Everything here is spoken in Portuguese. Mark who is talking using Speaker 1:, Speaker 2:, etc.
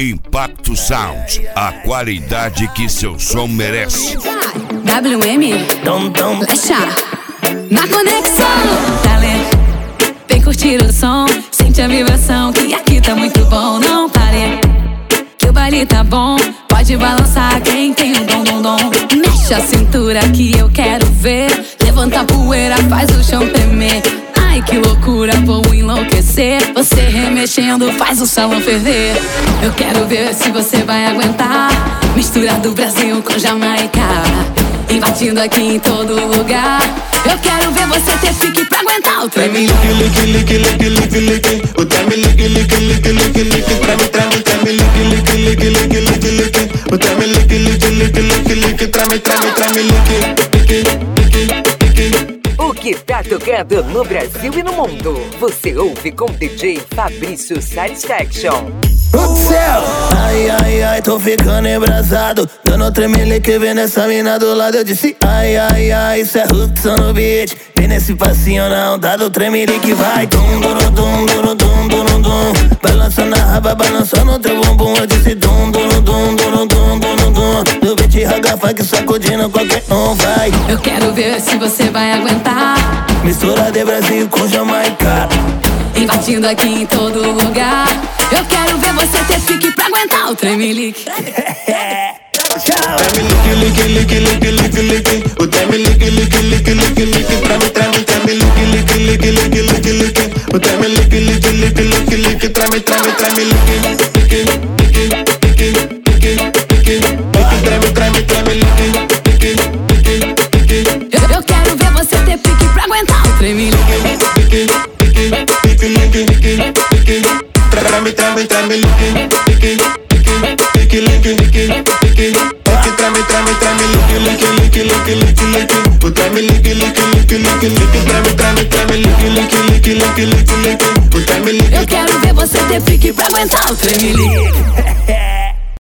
Speaker 1: Impacto Sound, a qualidade que seu som merece.
Speaker 2: WM, Lecha, na conexão. Talento, vem curtir o som, sente a vibração, que aqui tá muito bom. Não pare, que o baile tá bom. Pode balançar quem tem o dom. Mexe a cintura que eu quero ver. Levanta a poeira, faz o chão tremer. Ai que loucura, vou enlouquecer. Você remexendo faz o salão ferver. Eu quero ver se você vai aguentar. Mistura do Brasil com Jamaica, invadindo aqui em todo lugar. Eu quero ver você ter pique pra aguentar o treme.
Speaker 3: O treme lique, lique, lique, lique, lique. Treme, treme, treme, lique, lique, lique, lique, lique, lique. O treme lique, lique, lique, lique, lique. Treme, treme, treme, lique, lique, lique, lique.
Speaker 4: O que tá tocando no Brasil e no mundo, você ouve com DJ Fabrício Satisfaction.
Speaker 3: Céu. Ai, ai, ai, tô ficando embrasado. Dando tremelique, vendo essa mina do lado. Eu disse ai, ai, ai, isso é Hudson no beat. Vem nesse passinho na onda do tremelique. Vai, dum, dum, dum, dum, dum, dum, dum. Balança na raba, balança no teu bumbum. Eu disse dum, dum, dum, dum, dum, dum, dum. Do beat raga funk sacudindo qualquer um, vai.
Speaker 2: Eu quero ver se você vai aguentar.
Speaker 3: Mistura de Brasil com Jamaica,
Speaker 2: invadindo aqui em todo lugar. Eu quero ver você ter pique pra aguentar o tremelique.
Speaker 3: Treme lique, lique, lique, lique, lique. O treme lique, lique, lique, lique, lique. Treme, treme, treme, lique, lique, lique, lique, lique, lique. O treme lique, lique, lique, lique, lique. Treme, treme, treme, lique, lique, lique, lique, lique, lique. Treme, treme, treme, lique, lique, lique, lique.
Speaker 2: Eu quero ver você ter pique pra aguentar o tremelique.
Speaker 3: Treme, treme, treme, lique, lique, lique, lique, lique, lique. Treme, treme, treme, lique, lique, lique, lique, lique, lique. O treme lique, lique, lique, lique, lique. Treme, treme, treme, lique, lique, lique, lique, lique, lique. O treme lique.
Speaker 2: Eu quero ver você ter pique pra aguentar o tremelique.